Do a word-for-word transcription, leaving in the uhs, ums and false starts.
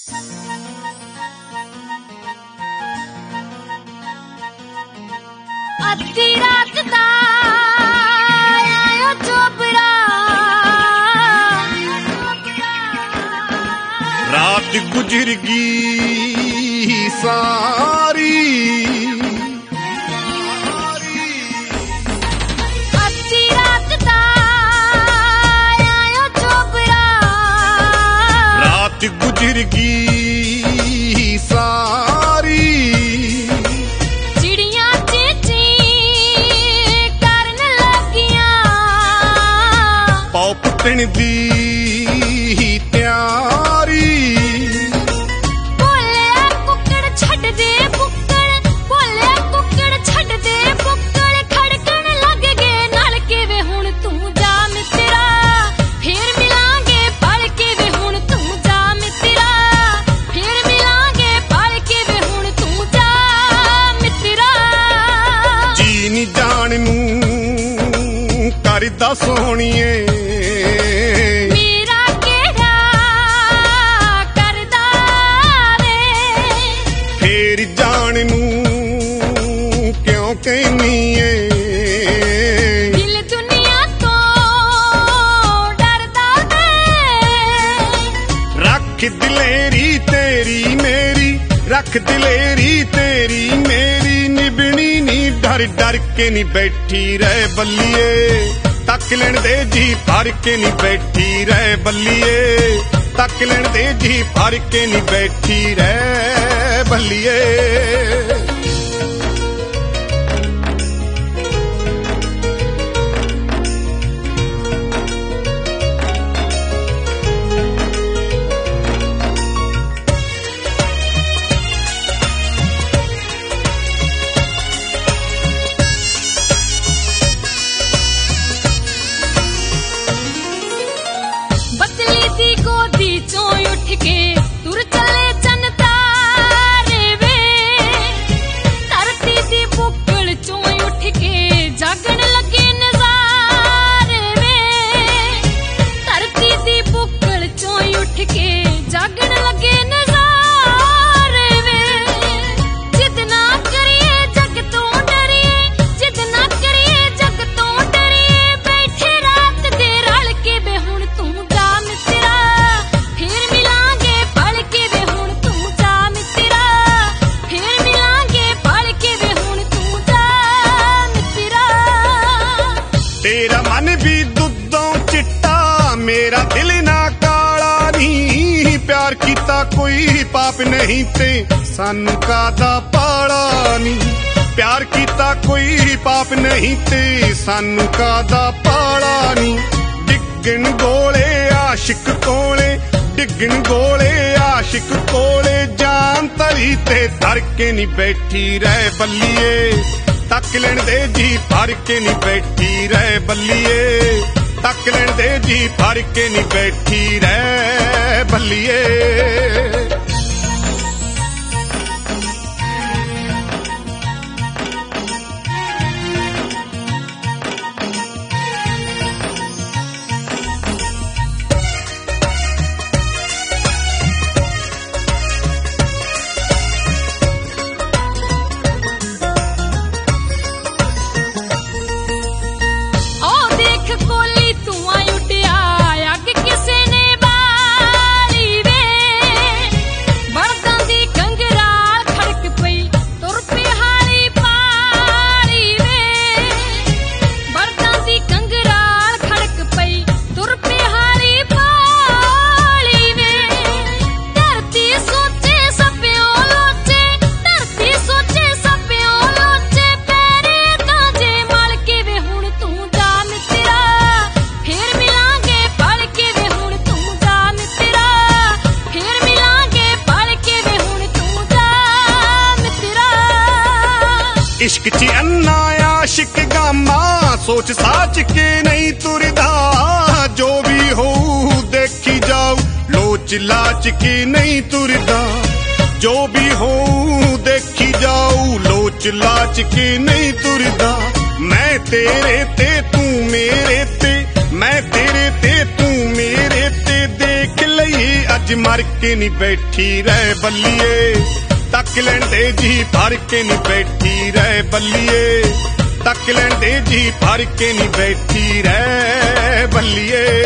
ਅੱਧੀ ਰਾਤ ਦਾ ਆਇਆ ਚੋਪੜਾ, ਰਾਤ ਗੁਜ਼ਰ ਗਈ ਸਾਰੀ। ਅੱਧੀ ਰਾਤ ਦਾ ਆਇਆ ਚੋਪੜਾ, ਰਾਤ ਗੁਜ਼ਰ ਗਈ ਸਾਰੀ। ਚਿੜੀਆਂ ਚੀਚੀ ਕਰਨ ਲੱਗੀਆਂ, ਪੌ ਪੁੱਟਣ ਦੀ ਤਿਆਰੀ। ਭੋਲੇ ਕੁੱਕੜ ਛੱਡਦੇ ਪੁੱਕੜ, ਭੋਲੇ ਕੁੱਕੜ ਛੱਡਦੇ ਪੁੱਕੜ, ਖੜਕਣ ਲੱਗ ਗਏ ਨਾਲ ਕੇ ਵੇ ਹੁਣ ਤੂੰ ਜਾ ਮਿੱਤਰਾ, ਫੇਰ ਮਿਲਾਂਗੇ ਪਲ ਕੇ ਵੇ ਹੁਣ ਤੂੰ ਜਾ ਮਿੱਤਰਾ, ਫੇਰ ਮਿਲਾਂਗੇ ਪਲ ਕੇ ਵੇ ਹੁਣ ਤੂੰ ਜਾ ਮਿੱਤਰਾ। ਜੀ ਨੀ ਜਾਣ ਨੂੰ ਕਰਦਾ ਸੋਹਣੀਏ, ਮੇਰਾ ਕਿਹੜਾ ਕਰਦਾ ਵੇ, ਫੇਰ ਜਾਣ ਨੂੰ ਕਿਉਂ ਕਹਿਨੀ ਏ। ਦਿਲ ਦੁਨੀਆ ਤੋਂ ਡਰਦਾ ਵੇ, ਰੱਖ ਦਿਲੇਰੀ ਤੇਰੀ ਮੇਰੀ, ਰੱਖ ਦਿਲੇਰੀ ਤੇਰੀ ਮੇਰੀ, ਨਿਭਣੀ ਨੀ ਡਰ ਡਰ ਕੇ ਨੀ ਬੈਠੀ ਰਹਿ ਬੱਲੀਏ, ਤੱਕ ਲੈਣ ਦੇ ਜੀ ਭਰ ਕੇ ਨੀ ਬੈਠੀ ਰਹਿ ਬੱਲੀਏ, ਤੱਕ ਲੈਣ ਦੇ ਜੀ ਭਰ ਕੇ ਨੀ ਬੈਠੀ ਰਹਿ ਬੱਲੀਏ। ਬਦਲੀ ਦੀ ਗੋਦੀ ਚੋਂ ਉੱਠ ਕੇ ਤੁਰ ਚੱਲੇ ਚੰਨ ਤਾਰੇ ਵੇ, ਧਰਤੀ ਦੀ ਬੁੱਕਲ ਚੋਂ ਉੱਠ ਕੇ ਜਾਗਣ ਲੱਗੇ ਨਜ਼ਾਰੇ ਵੇ, ਧਰਤੀ ਦੀ ਬੁੱਕਲ ਚੋਂ ਉੱਠ ਕੇ ਜਾਗਣ ਲੱਗੇ ਨਜ਼ਾਰੇ ਵੇ। ਜਿੱਦ ਨਾ ਕਰੀਏ ਜਗ ਤੋਂ ਡਰੀਏ, ਜਿੱਦ ਨਾ ਕਰੀਏ ਜਗ ਤੋਂ ਡਰੀਏ, ਬੈਠੇ ਰਾਤ ਦੇ ਰਲ ਕੇ ਵੇ ਹੁਣ ਤੂੰ ਜਾ ਮਿੱਤਰਾ, ਫੇਰ ਮਿਲਾਂਗੇ ਪਲ ਕੇ ਵੇ ਹੁਣ ਤੂੰ ਜਾ ਮਿੱਤਰਾ, ਫੇਰ ਮਿਲਾਂਗੇ ਪਲ ਕੇ ਵੇ ਹੁਣ ਤੂੰ ਜਾ ਮਿੱਤਰਾ। ਤੇਰਾ ਮਨ ਵੀ ਦੁੱਧੋਂ ਚਿੱਟਾ, ਮੇਰਾ ਦਿਲ ਨਾ ਕਾਲਾ ਨੀ, ਪਿਆਰ ਕੀਤਾ ਕੋਈ ਪਾਪ ਨਹੀਂ ਤੇ ਸਾਨੂੰ ਕਾਦਾ ਪਾਲਾ ਨੀ, ਪਿਆਰ ਕੀਤਾ ਕੋਈ ਪਾਪ ਨਹੀਂ ਤੇ ਸਾਨੂੰ ਕਾਦਾ ਪਾਲਾ ਨੀ। ਡਿੱਗਣ ਗੋਲੇ ਆਸ਼ਿਕ ਕੋਲੇ, ਡਿੱਗਣ ਗੋਲੇ ਆਸ਼ਿਕ ਕੋਲੇ, ਜਾਨ ਤਲੀ ਤੇ ਧਰ ਕੇ ਨੀ ਬੈਠੀ ਰਹਿ ਬੱਲੀਏ, ਤੱਕ ਲੈਣ ਦੇ ਜੀ ਭਰ ਕੇ ਨੀ ਬੈਠੀ ਰਹਿ ਬੱਲੀਏ, ਤੱਕ ਲੈਣ ਦੇ ਜੀ ਭਰ ਕੇ ਨੀ ਬੈਠੀ ਰਹਿ ਬੱਲੀਏ। ਓ ਦੇਖ ਕੋਲੀ ਧੂੰਆਂ ਉੱਡਿਆ, ਅੱਗ ਕਿਸੇ ਨੇ ਬਾਲੀ ਵੇ, ਬਲਦਾਂ ਦੀ ਕੰਗਰਾਲ ਖੜਕ ਪਈ, ਤੁਰ ਪਈ ਹਾਲੀ ਪਾਲੀ ਵੇ, ਬਲਦਾਂ ਦੀ ਕੰਗਰਾਲ ਖੜਕ ਪਈ, ਤੁਰ ਪਈ ਹਾਲੀ ਪਾਲੀ ਵੇ। ਧਰਤੀ ਸੋਚੇ ਸੱਪਿਓ ਲੋਚੇ, ਧਰਤੀ ਸੋਚੇ ਸੱਪਿਓ ਲੋਚੇ, ਪੈਰੇ ਕਾਂਜੇ ਮਲ ਕੇ ਵੇ ਹੁਣ ਤੂੰ ਜਾ ਮਿੱਤਰਾ, ਫੇਰ ਮਿਲਾਂਗੇ ਪਲ ਕੇ ਵੇ ਹੁਣ ਤੂੰ ਜਾ ਮਿੱਤਰਾ, ਫੇਰ ਮਿਲਾਂਗੇ ਪਲ ਕੇ ਵੇ ਹੁਣ ਤੂੰ ਜਾ ਮਿੱਤਰਾ। ਇਸ਼ਕ ਚ ਅੰਨਾ ਆਸ਼ਿਕ ਗਾਮਾ, ਸੋਚ ਸਾਚ ਕੇ ਨਹੀਂ ਤੁਰਦਾ, ਜੋ ਵੀ ਹੋਊ ਦੇਖੀ ਜਾਊ, ਲੋਚ ਲਾਚ ਕੇ ਨਹੀਂ ਤੁਰਦਾ, ਜੋ ਵੀ ਹੋਊ ਦੇਖੀ ਜਾਊ, ਲੋਚ ਲਾਚ ਕੇ ਨਹੀਂ ਤੁਰਦਾ। ਮੈਂ ਤੇਰੇ ਤੇ ਤੂੰ ਮੇਰੇ ਤੇ, ਮੈਂ ਤੇਰੇ ਤੇ ਤੂੰ ਮੇਰੇ ਤੇ, ਦੇਖ ਲਈਏ ਅੱਜ ਅੱਜ ਮਰ ਕੇ ਨਹੀਂ ਬੈਠੀ ਰਹਿ ਬੱਲੀਏ ਤੱਕ ਲੈਂਦੇ ਜੀ ਭਰ ਕੇ ਨਹੀਂ ਬੈਠੀ ਰਹਿ ਬੱਲੀਏ ਤੱਕ ਲੈਂਦੇ ਜੀ ਭਰ ਕੇ ਨਹੀਂ ਬੈਠੀ ਰਹਿ ਬੱਲੀਏ